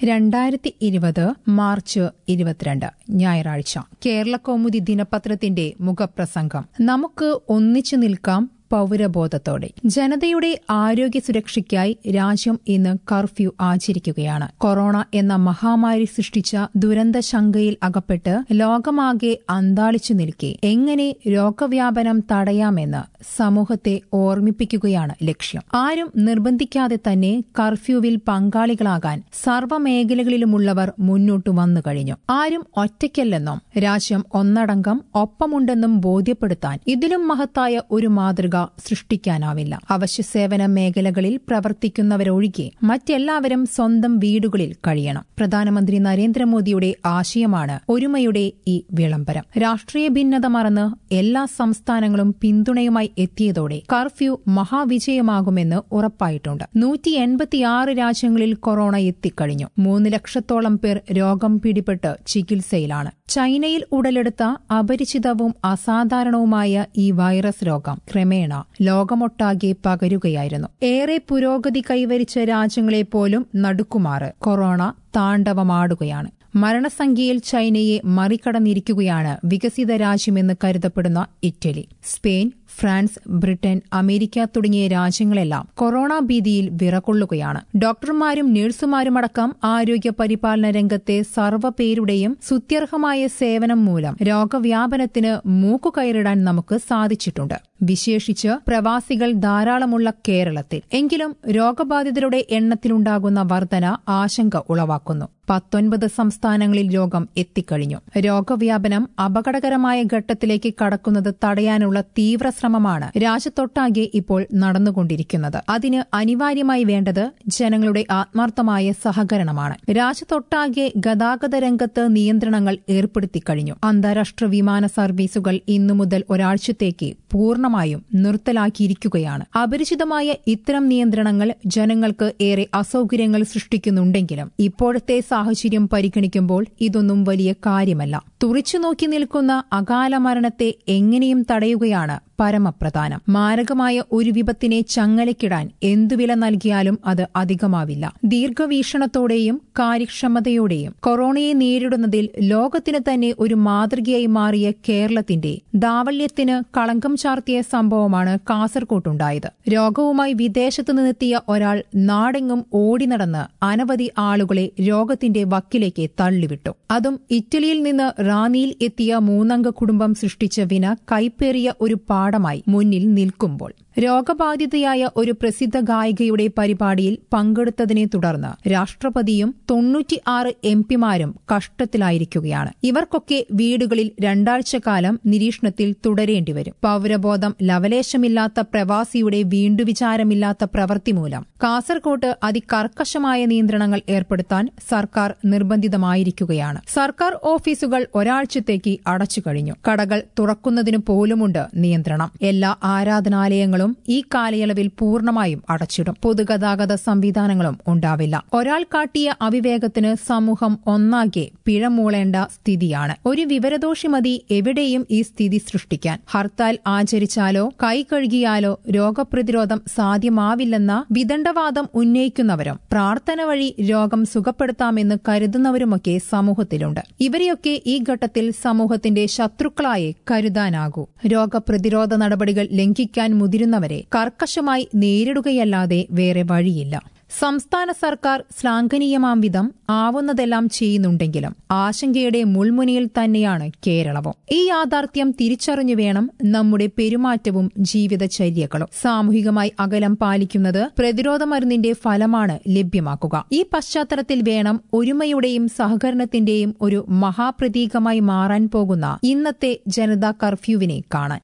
2020 March 22 ഞായറാഴ്ച കേരളകൗമുദി ദിനപത്രത്തിന്റെ മുഖപ്രസംഗം. നമുക്ക് ഒന്നിച്ചു നിൽക്കാം പൌരബോധത്തോടെ. ജനതയുടെ ആരോഗ്യ സുരക്ഷയ്ക്കായി രാജ്യം ഇന്ന് കർഫ്യൂ ആചരിക്കുകയാണ്. കൊറോണ എന്ന മഹാമാരി സൃഷ്ടിച്ച ദുരന്ത ശങ്കയിൽ അകപ്പെട്ട് ലോകമാകെ അന്താളിച്ചു നിൽക്കെ എങ്ങനെ രോഗവ്യാപനം തടയാമെന്ന് സമൂഹത്തെ ഓർമ്മിപ്പിക്കുകയാണ് ലക്ഷ്യം. ആരും നിർബന്ധിക്കാതെ തന്നെ കർഫ്യൂവിൽ പങ്കാളികളാകാൻ സർവ്വമേഖലകളിലുമുള്ളവർ മുന്നോട്ടു വന്നു കഴിഞ്ഞു. ആരും ഒറ്റയ്ക്കല്ലെന്നും രാജ്യം ഒന്നടങ്കം ഒപ്പമുണ്ടെന്നും ബോധ്യപ്പെടുത്താൻ ഇതിലും മഹത്തായ ഒരു മാതൃക സൃഷ്ടിക്കാനാവില്ല. അവശ്യ സേവന മേഖലകളിൽ പ്രവർത്തിക്കുന്നവരൊഴികെ മറ്റെല്ലാവരും സ്വന്തം വീടുകളിൽ കഴിയണം. പ്രധാനമന്ത്രി നരേന്ദ്രമോദിയുടെ ആശയമാണ് ഒരുമയുടെ ഈ വിളംബരം. രാഷ്ട്രീയ ഭിന്നത മറന്ന് എല്ലാ സംസ്ഥാനങ്ങളും പിന്തുണയുമായി എത്തിയതോടെ കർഫ്യൂ മഹാവിജയമാകുമെന്ന് ഉറപ്പായിട്ടുണ്ട്. 186 രാജ്യങ്ങളിൽ കൊറോണ എത്തിക്കഴിഞ്ഞു. 3 ലക്ഷത്തോളം പേർ രോഗം പിടിപെട്ട് ചികിത്സയിലാണ്. ചൈനയിൽ ഉടലെടുത്ത അപരിചിതവും അസാധാരണവുമായ ഈ വൈറസ് രോഗം ക്രമേണ ലോകമൊട്ടാകെ പകരുകയായിരുന്നു. ഏറെ പുരോഗതി കൈവരിച്ച രാജ്യങ്ങളെപ്പോലും നടുക്കുമാറ് കൊറോണ താണ്ഡവമാടുകയാണ്. മരണസംഖ്യയിൽ ചൈനയെ മറികടന്നിരിക്കുകയാണ് വികസിത രാജ്യമെന്ന് കരുതപ്പെടുന്ന Italy. Spain, France, Britain, America തുടങ്ങിയ രാജ്യങ്ങളെല്ലാം കൊറോണ ഭീതിയിൽ വിറകൊള്ളുകയാണ്. ഡോക്ടർമാരും നഴ്സുമാരുമടക്കം ആരോഗ്യ പരിപാലന രംഗത്തെ സർവ്വപേരുടെയും സുത്യർഹമായ സേവനം മൂലം രോഗവ്യാപനത്തിന് മൂക്കുകയറിടാൻ നമുക്ക് സാധിച്ചിട്ടുണ്ട്. വിശേഷിച്ച് പ്രവാസികൾ ധാരാളമുള്ള കേരളത്തിൽ. എങ്കിലും രോഗബാധിതരുടെ എണ്ണത്തിലുണ്ടാകുന്ന വർധന ആശങ്ക ഉളവാക്കുന്നു. 19 സംസ്ഥാനങ്ങളിൽ രോഗം എത്തിക്കഴിഞ്ഞു. രോഗവ്യാപനം അപകടകരമായ ഘട്ടത്തിലേക്ക് കടക്കുന്നത് തടയാനുള്ള തീവ്ര ശ്രമമാണ് രാജ്യത്തൊട്ടാകെ ഇപ്പോൾ നടന്നുകൊണ്ടിരിക്കുന്നത്. അതിന് അനിവാര്യമായി വേണ്ടത് ജനങ്ങളുടെ ആത്മാർത്ഥമായ സഹകരണമാണ്. രാജ്യത്തൊട്ടാകെ ഗതാഗത രംഗത്ത് നിയന്ത്രണങ്ങൾ ഏർപ്പെടുത്തിക്കഴിഞ്ഞു. അന്താരാഷ്ട്ര വിമാന സർവീസുകൾ ഇന്നു മുതൽ ഒരാഴ്ചത്തേക്ക് പൂർണ്ണമായും നിർത്തലാക്കിയിരിക്കുകയാണ്. അപരിചിതമായ ഇത്തരം നിയന്ത്രണങ്ങൾ ജനങ്ങൾക്ക് ഏറെ അസൌകര്യങ്ങൾ സൃഷ്ടിക്കുന്നുണ്ടെങ്കിലും ഇപ്പോഴത്തെ സാഹചര്യം പരിഗണിക്കുമ്പോൾ ഇതൊന്നും വലിയ കാര്യമല്ല. തുറിച്ചുനോക്കി നിൽക്കുന്ന അകാല മരണത്തെ എങ്ങനെയും തടയുകയാണ് പരമപ്രധാനം. മാരകമായ ഒരു വിപത്തിനെ ചങ്ങലക്കിടാൻ എന്തുവില നൽകിയാലും അത് അധികമാവില്ല. ദീർഘവീക്ഷണത്തോടെയും കാര്യക്ഷമതയോടെയും കൊറോണയെ നേരിടുന്നതിൽ ലോകത്തിന് തന്നെ ഒരു മാതൃകയായി മാറിയ കേരളത്തിന്റെ ദാവല്യത്തിന് കളങ്കം ചാർത്തിയ സംഭവമാണ് കാസർകോട്ടുണ്ടായത്. രോഗവുമായി വിദേശത്തു നിന്നെത്തിയ ഒരാൾ നാടെങ്ങും ഓടി നടന്ന് അനവധി ആളുകളെ രോഗത്തിന്റെ വക്കിലേക്ക് തള്ളിവിട്ടു. അതും ഇറ്റലിയിൽ നിന്ന് റാന്നിയിൽ എത്തിയ 3-അംഗ കുടുംബം സൃഷ്ടിച്ച വിന കൈപ്പേറിയ ഒരു പാഠമായി മുന്നിൽ നിൽക്കുമ്പോൾ രോഗബാധിതയായ ഒരു പ്രസിദ്ധ ഗായികയുടെ പരിപാടിയിൽ പങ്കെടുത്തതിനെ തുടർന്ന് രാഷ്ട്രപതിയും 96 എംപിമാരും കഷ്ടത്തിലായിരിക്കുകയാണ്. ഇവർക്കൊക്കെ വീടുകളിൽ 2 ആഴ്ചക്കാലം നിരീക്ഷണത്തിൽ തുടരേണ്ടിവരും. പൌരബോധം ലവലേശമില്ലാത്ത പ്രവാസിയുടെ വീണ്ടുവിചാരമില്ലാത്ത പ്രവൃത്തി മൂലം കാസർകോട്ട് അതികർക്കശമായ നിയന്ത്രണങ്ങൾ ഏർപ്പെടുത്താൻ സർക്കാർ നിർബന്ധിതമായിരിക്കുകയാണ്. സർക്കാർ ഓഫീസുകൾ ഒരാഴ്ചത്തേക്ക് അടച്ചുകഴിഞ്ഞു. കടകൾ തുറക്കുന്നതിനു പോലുമുണ്ട് നിയന്ത്രണം. എല്ലാ ആരാധനാലയങ്ങളും ഈ കാലയളവിൽ പൂർണ്ണമായും അടച്ചിടും. പൊതുഗതാഗത സംവിധാനങ്ങളും ഉണ്ടാവില്ല. ഒരാൾ കാട്ടിയ അവിവേകത്തിന് സമൂഹം ഒന്നാകെ പിഴമൂളേണ്ട സ്ഥിതിയാണ്. ഒരു വിവരദോഷി മതി എവിടെയും ഈ സ്ഥിതി സൃഷ്ടിക്കാൻ. ഹർത്താൽ ആചരിച്ചാലോ കൈ കഴുകിയാലോ രോഗപ്രതിരോധം സാധ്യമാവില്ലെന്ന വിദണ്ഡവാദം ഉന്നയിക്കുന്നവരും പ്രാർത്ഥന വഴി രോഗം സുഖപ്പെടുത്താമെന്ന് കരുതുന്നവരുമൊക്കെ സമൂഹത്തിലുണ്ട്. ഇവരെയൊക്കെ ഈ ഘട്ടത്തിൽ സമൂഹത്തിന്റെ ശത്രുക്കളായി കരുതാനാകൂ. രോഗപ്രതിരോധ നടപടികൾ ലംഘിക്കാൻ മുതിരുന്നവരെ കർക്കശമായി നേരിടുകയല്ലാതെ വേറെ വഴിയില്ല. സംസ്ഥാന സർക്കാർ ശ്ലാഘനീയമാം വിധം ആവുന്നതെല്ലാം ചെയ്യുന്നുണ്ടെങ്കിലും ആശങ്കയുടെ മുൾമുനയിൽ തന്നെയാണ് കേരളവും. ഈ യാഥാർത്ഥ്യം തിരിച്ചറിഞ്ഞു വേണം നമ്മുടെ പെരുമാറ്റവും ജീവിതചര്യകളും. സാമൂഹികമായി അകലം പാലിക്കുന്നത് പ്രതിരോധ മരുന്നിന്റെ ഫലമാണ് ലഭ്യമാക്കുക. ഈ പശ്ചാത്തലത്തിൽ വേണം ഒരുമയുടെയും സഹകരണത്തിന്റെയും ഒരു മഹാപ്രതീകമായി മാറാൻ പോകുന്ന ഇന്നത്തെ ജനതാ കർഫ്യൂവിനെ കാണാൻ.